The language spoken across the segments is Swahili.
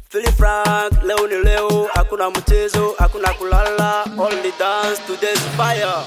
Philly Frank, leo ni leo, hakuna mchezo, hakuna kulala, only dance to this fire.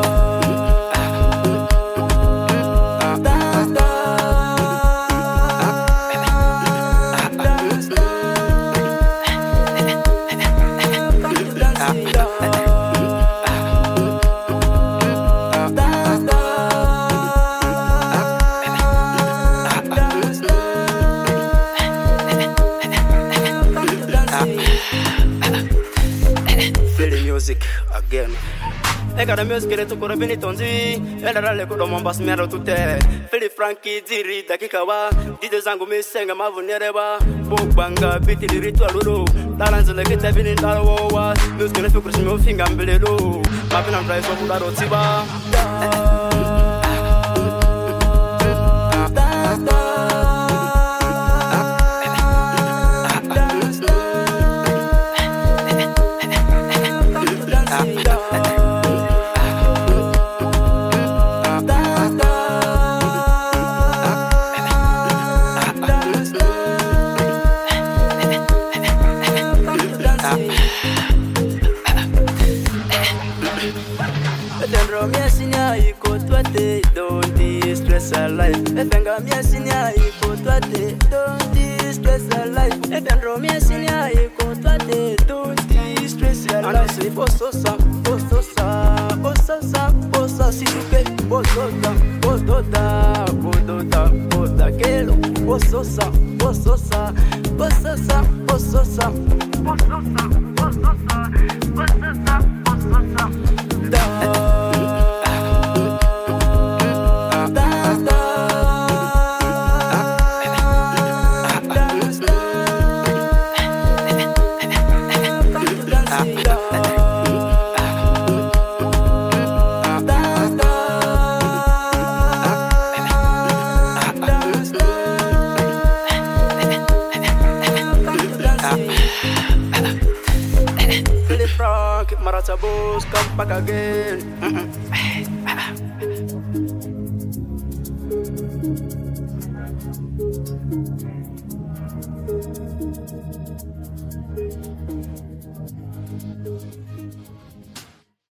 Music again. Eka music ile tukura bini tonzi. Ela rale kudo mombas miaro tute. Philly Frankie diri dakika wa. DJ zangu misenga mavunere ba. Bobanga biti liritu aluro. Dalanzo leke tabini ndaro wa. Music ile tukura shimi ufinga mbelelo. Mapina mdrai so kudaro tiba. Don't distress our life. If I'm gonna miss in ya, you go to don't distress our life. If I'm gonna miss in ya, you go to don't distress your life. And I say, bososa, bososa, bososa, bososa, si tu que bososa, bososa, bososa, bososa, kelo, bososa, bososa, bososa, bososa, bososa, bososa, bososa, bososa. Philly Frank, Maratabos, come back again.